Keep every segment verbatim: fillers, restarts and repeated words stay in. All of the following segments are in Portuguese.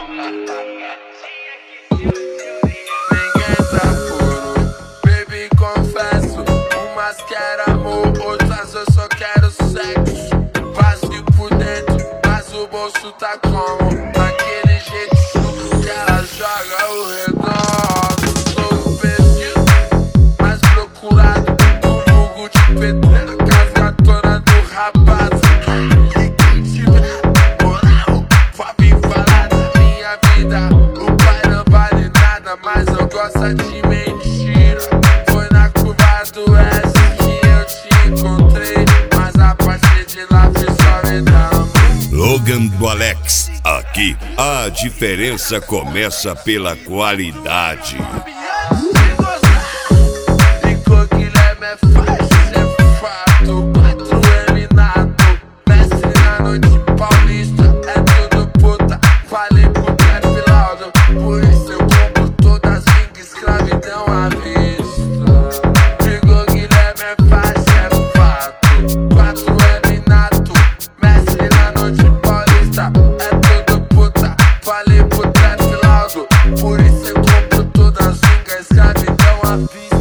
tá puro, baby, confesso. Umas quero amor, outras eu só quero sexo. Vazio por dentro, mas o bolso tá como? Daquele jeito chulo que ela joga o redondo. Sou o perdido, mais procurado, o vulgo de pedreiro, casa toda do rapaz. E quem tiver moral, pode vir falar da minha vida. O pai não vale nada, mas eu gosto de mentira. Foi na curva do S que eu te encontrei, mas a partir de lá foi só me dar amor. Logan do Alex, aqui a diferença começa pela qualidade. E Guilherme é fácil, é fato. Quatro eliminato, mestre na noite paulista. É tudo puta, falei pro trap laudo. Por isso eu compro todas as links, escravidão à vista. Digo Guilherme é fácil, é fato. Quatro eliminato, mestre na noite paulista. É tudo puta, falei pro trap laudo. Por isso eu compro todas as links, escravidão à vista.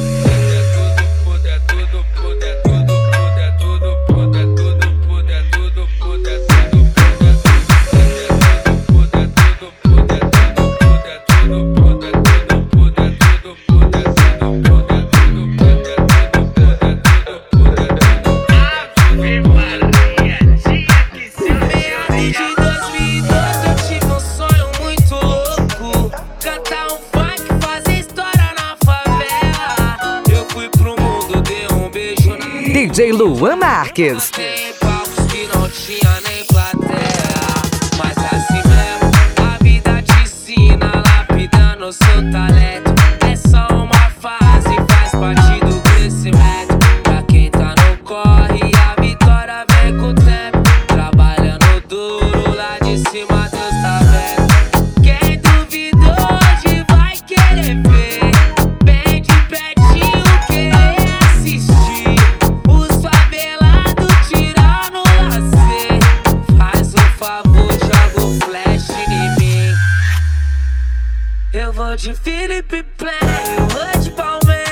D J Luan Marques. Tem palcos que não tinha nem plateia, mas assim mesmo a vida te ensina, lapidando seu talento. É só uma fase, faz parte do crescimento. Pra quem tá no corre, a vitória vem com o tempo. Trabalhando duro, lá de cima Deus tá vendo. Quem duvidou hoje vai querer ver, bem de pertinho querer assistir. Os favelados tirando lazer, faz um favor, joga o flash em mim. Eu vou de Felipe Play, eu vou de Palmeiras.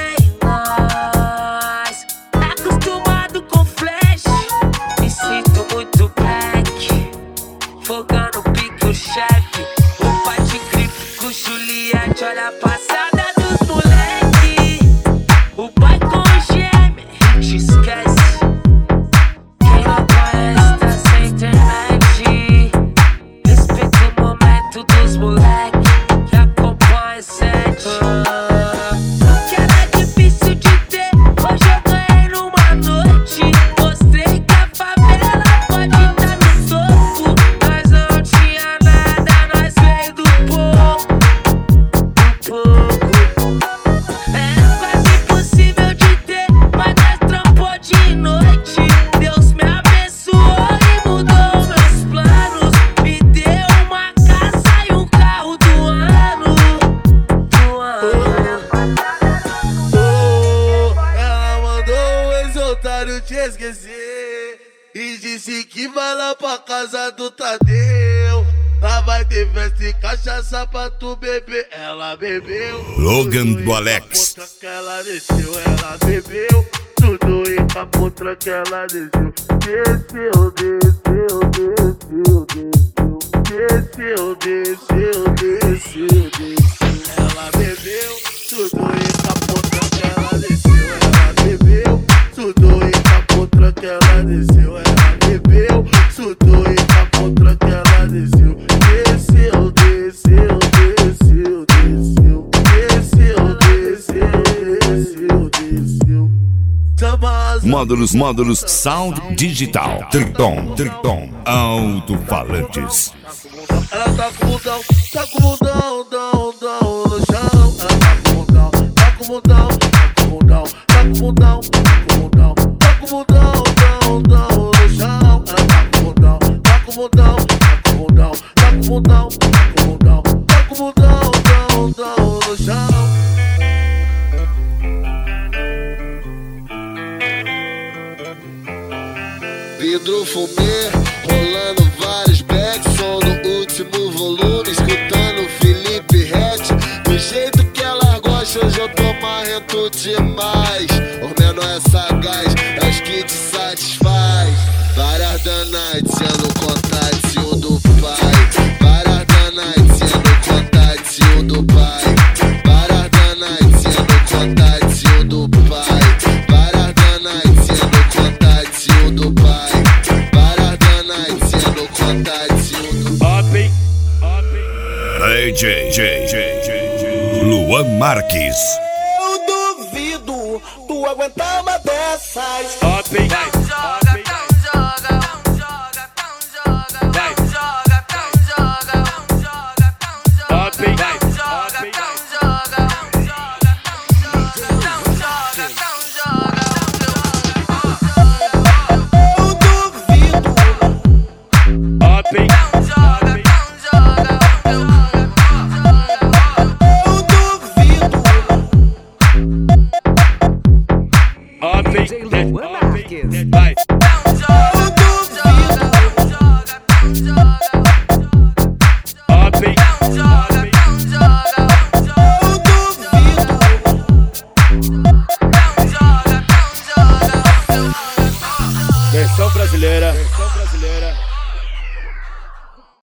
Acostumado com flash, me sinto muito black. Fogando pique o chefe, o pai de grife com Juliette. Olha a passada dos moleque, o pai com gêmeo, a gente esquece. Quem não conhece tá sem internet. Respeita o momento dos moleque que acompanha o set. Que era difícil de ter, hoje eu ganhei numa noite. Mostrei que a favela pode estar no topo. Nós não tinha nada, nós veio do pouco, do pouco. É quase impossível de ter, mas nós trampou de noite. Deus me abençoou e mudou meus planos. Me deu uma casa e um carro do ano, do ano. Ela mandou o ex-otário te esquecer e disse que vai lá pra casa do Tadeu. Lá vai ter festa e cachaça pra tu beber. Ela bebeu Logan tudo do e Alex. com a potra que ela desceu. Ela bebeu tudo e com a potra que ela desceu. Desceu, desceu, desceu, desceu. Desceu, desceu, desceu, desceu. Ela bebeu tudo e com a potra que ela desceu. Ela bebeu tudo e com a potra que ela desceu. Ela bebeu tudo e com a potra que ela desceu. Desceu, desceu, desceu, desceu. Desceu, desceu, desceu, desceu. Chama as Módulos, módulos, sound digital. Triton, Triton, alto-falantes. Ela tá com o mundão, tá com o mundão, dão, dão no chão. Ela tá com o mundão, tá com o mundão, tá com o mundão, tá com o mundão, tá com o mundão, tá com o mundão, dão, dão no chão. Ela tá com o mundão, tá com o mundão, tá com o mundão, tá com o mundão, tá com o mundão, tá com o mundão, dão, dão no chão. Vidro fumê, rolando vários backs, som no último volume, escuta bicho, hoje eu tô marrento demais. Os menor é sagaz, é os que te satisfaz. Várias danaites sendo contatinho do pai. Várias danaites sendo contatinho do pai. Várias danaites sendo contatinho do pai. Várias danaites sendo contatinho do pai. Várias danaites sendo contatinho do pai. D J, J, J, J, Luan Marques. Eu duvido tu aguentar uma dessas.